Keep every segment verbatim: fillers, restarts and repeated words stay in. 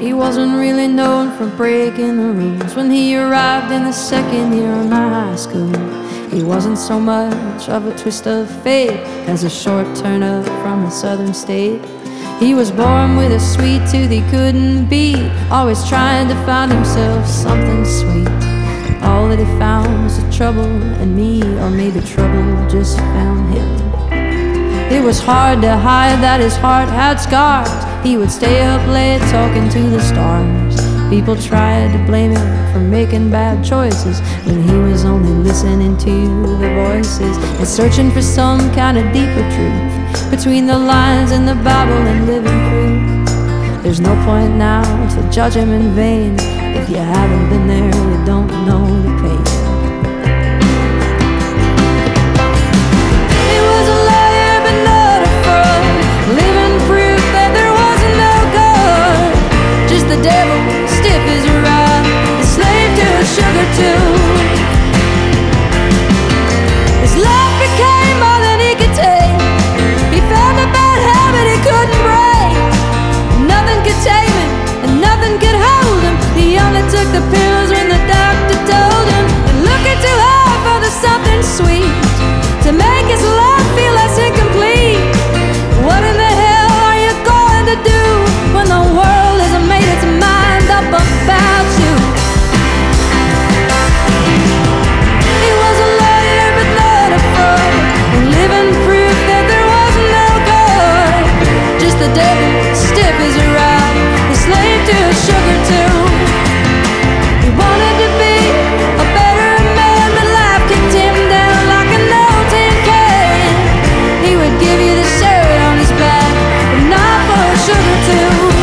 He wasn't really known for breaking the rules. When he arrived in the second year of my high school, he wasn't so much of a twist of fate as a short turn up from a southern state. He was born with a sweet tooth he couldn't beat, always trying to find himself something sweet. All that he found was the trouble in me, or maybe trouble just found him. It was hard to hide that his heart had scars. He would stay up late talking to the stars. People tried to blame him for making bad choices when he was only listening to the voices and searching for some kind of deeper truth between the lines in the Bible and living proof. There's no point now to judge him in vain. If you haven't been there, you don't know the pain. He was a liar but not a fraud, living proof that there wasn't no God. Just the devil, stiff as a rod, a slave to a sugar tube. His life became more than he could take. He found a bad habit he couldn't break. Nothing could tame him and nothing could hold him. He only took the pills when the doctor told him. And looking too hard for the something sweet to make his life feel less incomplete. What in the hell are you going to do when the world hasn't made its mind up about you? He was a liar but not a fraud, and living proof that there was no God. Just the devil, stiff as a rod, a slave to a sugar tube. He wanted to be a better man, but life kicked him down like an old tin can. He would give you the shirt on his back, but not for a sugar tube.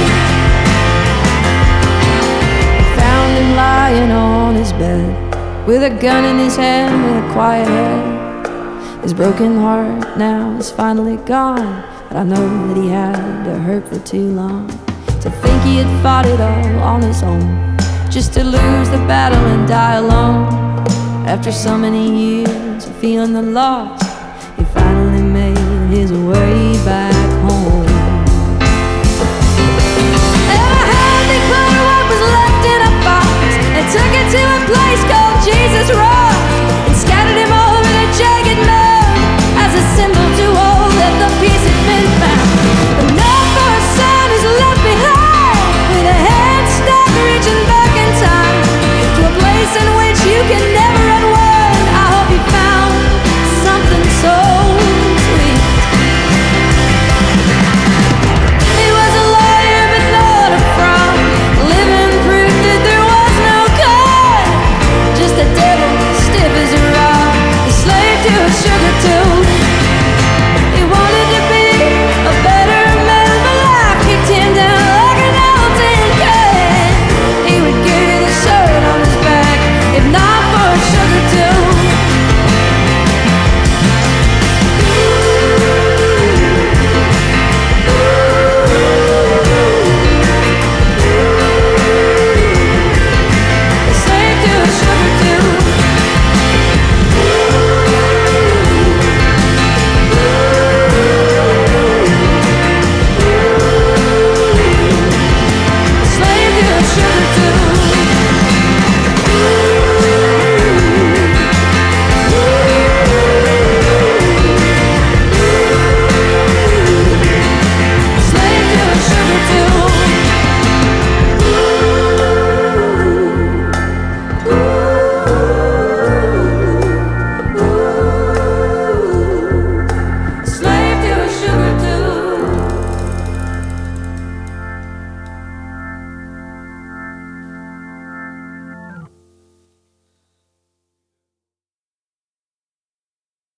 I found him lying on his bed with a gun in his hand and a quiet head. His broken heart now is finally gone, but I know that he had to hurt for too long. To think he had fought it all on his own, just to lose the battle and die alone. After so many years of feeling the loss, he finally made his way back.